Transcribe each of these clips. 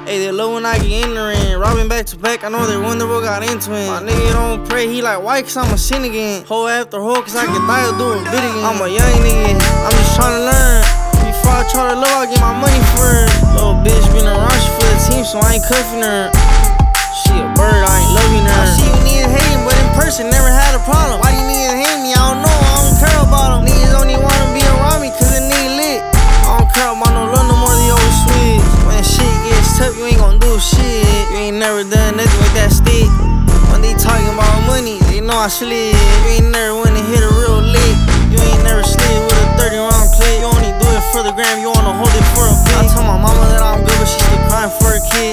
Hey, they love when I get ignorant. Robbing back to back, I know they wonder what got into it. My nigga don't pray, he like, why? Cause I'ma sin again. Hoe after hoe, cause I can die or do a bit again. I'm a young nigga, I'm just tryna learn. Before I try to love, I get my money first. Little bitch been around, she for the team, so I ain't cuffing her. She a bird, I ain't loving her. I see you niggas hating, but in person, never had a problem. Why you niggas hate me? I don't know, I don't care about them. Niggas only wanna be around me, cause the nigga lit. I don't care about no love no more, they always switch. When shit gets tough, you ain't gon' do shit. You ain't never done nothing with that stick. When they talking about money, they know I slid. You ain't never went and hit a real lick. You ain't never slid with a 30-round clip. You only do it for the gram, you wanna hold it for a bit. I tell my mama that I'm good, but she still crying for a kid.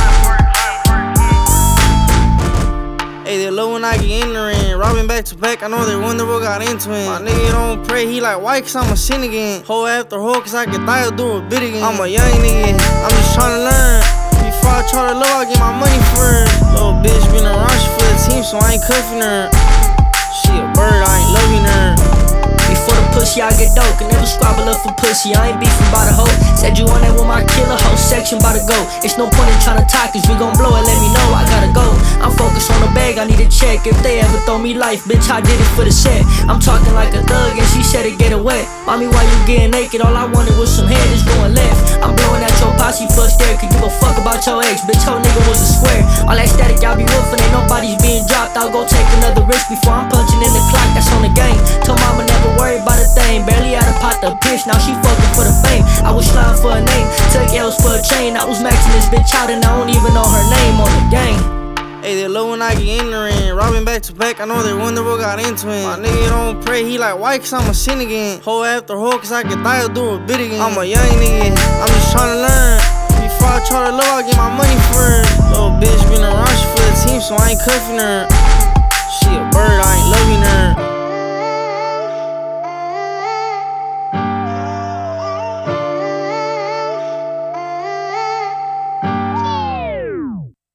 Hey, they love when I get ignorant. Robbing back to back, I know they wonder what got into it. My nigga don't pray, he like, why? Cause I'ma sin again. Hoe after hoe, cause I can die or do a bit again. I'm a young nigga, I'm just tryna learn. Before I try to love, I get my money first. Little bitch been around, she for the team, so I ain't cuffing her. She a bird, I ain't loving her. Before the pussy, I get dope. Can never squabble up for pussy. I ain't beefing by the hoe. Said you on that with my killer hoe. Section by the go. It's no point in trying to talk, cause we gon' blow it. Let me know, I gotta go. I'm focused on the bag, I need a check. If they ever throw me life, bitch, I did it for the set. I'm talking like a thug, and she said it get wet. Mommy, why you getting naked? All I wanted was some head, it's going left. I'm blowing at your posse for stare. Could give a fuck about your ex, bitch, your nigga was a square. All that static, y'all be woofing, ain't nobody's being dropped. I'll go take another risk before I'm punching in the clock, that's on the game. Told mama never worry about a thing. Barely had a pot to pitch, now she fucking for the fame. I was sliding for a name, took L's for a chain. I was maxing this bitch out and I don't even know her name on the game. Hey, they love when I get ignorant. Robbing back to back, I know they wonder what got into it. My nigga don't pray, he like, why? Cause I'ma sin again. Hoe after hoe, cause I can die or do a bit again. I'm a young nigga, I'm just tryna learn. Before I try to love, I get my money first. Little bitch been around, she for the team, so I ain't cuffing her.